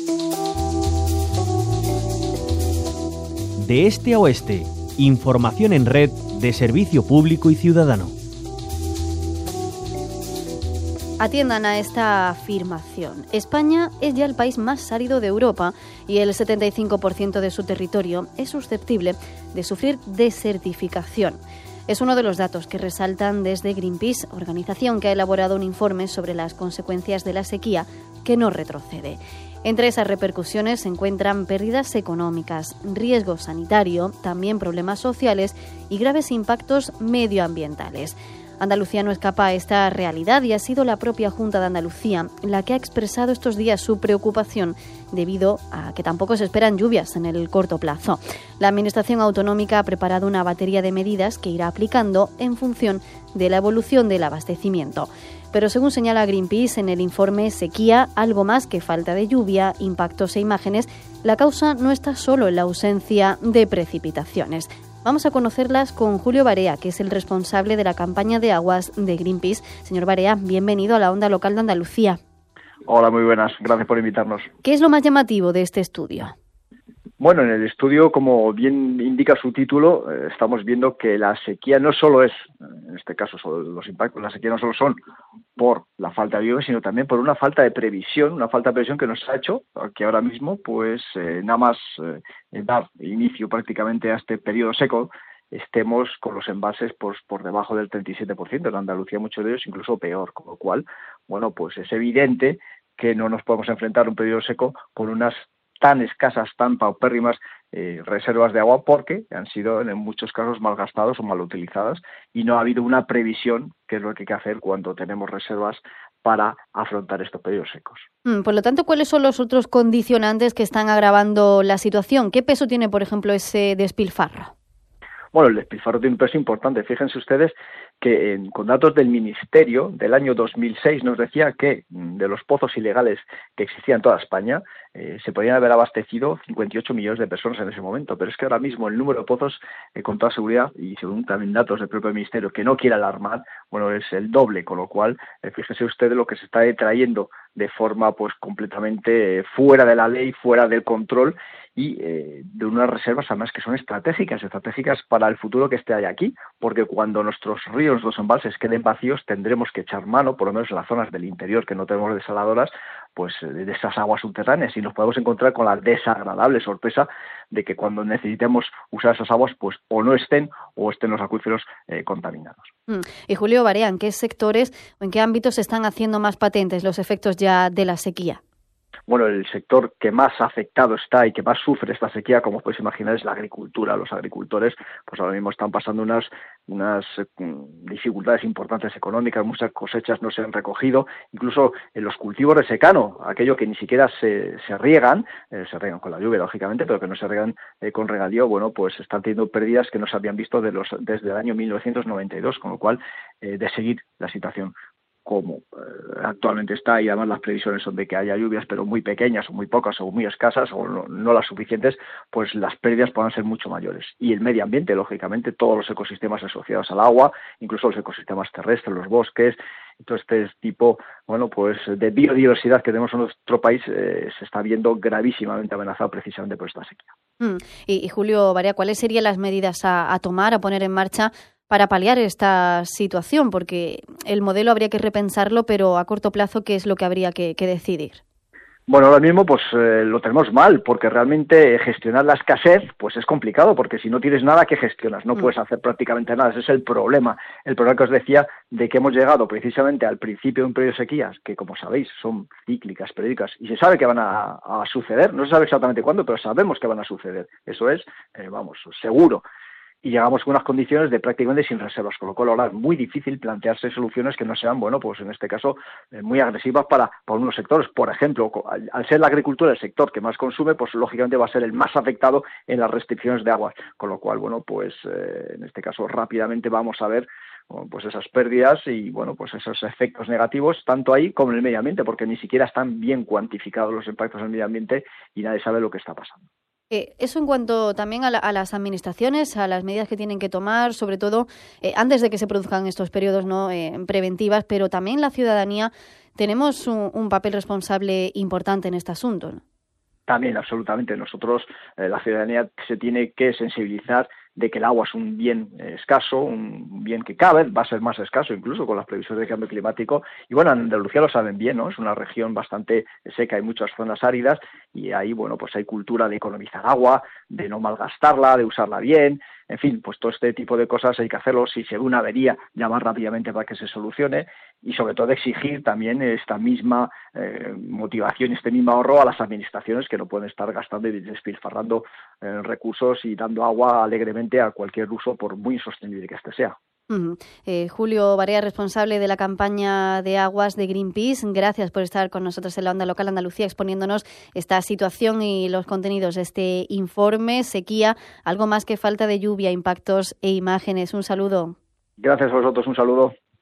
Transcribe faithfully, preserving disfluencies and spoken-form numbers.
De este a oeste, información en red de servicio público y ciudadano. Atiendan a esta afirmación. España es ya el país más árido de Europa y el setenta y cinco por ciento de su territorio es susceptible de sufrir desertificación. Es uno de los datos que resaltan desde Greenpeace, organización que ha elaborado un informe sobre las consecuencias de la sequía que no retrocede. Entre esas repercusiones se encuentran pérdidas económicas, riesgo sanitario, también problemas sociales y graves impactos medioambientales. Andalucía no escapa a esta realidad y ha sido la propia Junta de Andalucía la que ha expresado estos días su preocupación debido a que tampoco se esperan lluvias en el corto plazo. La Administración Autonómica ha preparado una batería de medidas que irá aplicando en función de la evolución del abastecimiento. Pero según señala Greenpeace en el informe Sequía, algo más que falta de lluvia, impactos e imágenes, la causa no está solo en la ausencia de precipitaciones. Vamos a conocerlas con Julio Barea, que es el responsable de la campaña de aguas de Greenpeace. Señor Barea, bienvenido a la Onda Local de Andalucía. Hola, muy buenas. Gracias por invitarnos. ¿Qué es lo más llamativo de este estudio? Bueno, en el estudio, como bien indica su título, eh, estamos viendo que la sequía no solo es, en este caso los impactos, la sequía no solo son por la falta de lluvia, sino también por una falta de previsión, una falta de previsión que nos ha hecho que ahora mismo, pues eh, nada más eh, dar inicio prácticamente a este periodo seco, estemos con los embalses pues, por debajo del treinta y siete por ciento, en Andalucía muchos de ellos incluso peor, con lo cual, bueno, pues es evidente que no nos podemos enfrentar a un periodo seco con unas tan escasas, tan paupérrimas eh, reservas de agua porque han sido en muchos casos malgastados o mal utilizadas y no ha habido una previsión, que es lo que hay que hacer cuando tenemos reservas para afrontar estos periodos secos. Mm, por lo tanto, ¿cuáles son los otros condicionantes que están agravando la situación? ¿Qué peso tiene, por ejemplo, ese despilfarro? Bueno, el despilfarro tiene un peso importante. Fíjense ustedes que eh, con datos del Ministerio del año dos mil seis nos decía que de los pozos ilegales que existían en toda España eh, se podían haber abastecido cincuenta y ocho millones de personas en ese momento, pero es que ahora mismo el número de pozos, eh, con toda seguridad, y según también datos del propio Ministerio, que no quiere alarmar, bueno, es el doble, con lo cual, eh, fíjese ustedes lo que se está trayendo de forma pues completamente eh, fuera de la ley, fuera del control, y eh, de unas reservas además que son estratégicas, estratégicas para el futuro que esté ahí aquí, porque cuando nuestros ríos, los embalses queden vacíos, tendremos que echar mano, por lo menos en las zonas del interior que no tenemos desaladoras, pues de esas aguas subterráneas, y nos podemos encontrar con la desagradable sorpresa de que cuando necesitemos usar esas aguas, pues o no estén o estén los acuíferos eh, contaminados. Mm. Y Julio Barea, ¿en qué sectores o en qué ámbitos se están haciendo más patentes los efectos ya de la sequía? Bueno, el sector que más afectado está y que más sufre esta sequía, como podéis imaginar, es la agricultura. Los agricultores, pues ahora mismo están pasando unas unas dificultades importantes económicas, muchas cosechas no se han recogido, incluso en los cultivos de secano, aquello que ni siquiera se, se riegan, eh, se riegan con la lluvia, lógicamente, pero que no se riegan eh, con regadío, bueno, pues están teniendo pérdidas que no se habían visto de los, desde el año mil novecientos noventa y dos, con lo cual, eh, de seguir la situación como eh, actualmente está, y además las previsiones son de que haya lluvias pero muy pequeñas o muy pocas o muy escasas o no, no las suficientes, pues las pérdidas podrán ser mucho mayores. Y el medio ambiente, lógicamente, todos los ecosistemas asociados al agua, incluso los ecosistemas terrestres, los bosques, todo este tipo, bueno, pues de biodiversidad que tenemos en nuestro país eh, se está viendo gravísimamente amenazado precisamente por esta sequía. Mm. Y, y Julio Barea, ¿cuáles serían las medidas a, a tomar, a poner en marcha para paliar esta situación? Porque el modelo habría que repensarlo, pero a corto plazo, ¿qué es lo que habría que, que decidir? Bueno, ahora mismo pues eh, lo tenemos mal, porque realmente gestionar la escasez pues es complicado, porque si no tienes nada, ¿qué gestionas? No mm. puedes hacer prácticamente nada, ese es el problema. El problema que os decía de que hemos llegado precisamente al principio de un periodo de sequías, que como sabéis son cíclicas, periódicas, y se sabe que van a, a suceder, no se sabe exactamente cuándo, pero sabemos que van a suceder, eso es, eh, vamos, seguro. Y llegamos con unas condiciones de prácticamente sin reservas, con lo cual ahora es muy difícil plantearse soluciones que no sean, bueno, pues en este caso, eh, muy agresivas para, para unos sectores. Por ejemplo, al, al ser la agricultura el sector que más consume, pues lógicamente va a ser el más afectado en las restricciones de aguas, con lo cual, bueno, pues eh, en este caso rápidamente vamos a ver bueno, pues esas pérdidas y, bueno, pues esos efectos negativos, tanto ahí como en el medio ambiente, porque ni siquiera están bien cuantificados los impactos en el medio ambiente y nadie sabe lo que está pasando. Eh, eso en cuanto también a, la, a las administraciones, a las medidas que tienen que tomar, sobre todo eh, antes de que se produzcan estos periodos no eh, preventivas, pero también la ciudadanía tenemos un, un papel responsable importante en este asunto, ¿no? También, absolutamente. Nosotros, eh, la ciudadanía se tiene que sensibilizar de que el agua es un bien escaso, un bien que cada vez va a ser más escaso, incluso con las previsiones de cambio climático. Y bueno, en Andalucía lo saben bien, ¿no? Es una región bastante seca, hay muchas zonas áridas y ahí, bueno, pues hay cultura de economizar agua, de no malgastarla, de usarla bien. En fin, pues todo este tipo de cosas hay que hacerlo. Si se ve una avería, llamar rápidamente para que se solucione y sobre todo exigir también esta misma eh, motivación, este mismo ahorro a las administraciones que no pueden estar gastando y despilfarrando eh, recursos y dando agua alegremente a cualquier uso, por muy insostenible que este sea. Uh-huh. eh, Julio Barea, responsable de la campaña de aguas de Greenpeace, gracias por estar con nosotros en la Onda Local Andalucía exponiéndonos esta situación y los contenidos de este informe. Sequía, algo más que falta de lluvia, impactos e imágenes. Un saludo. Gracias a vosotros, un saludo.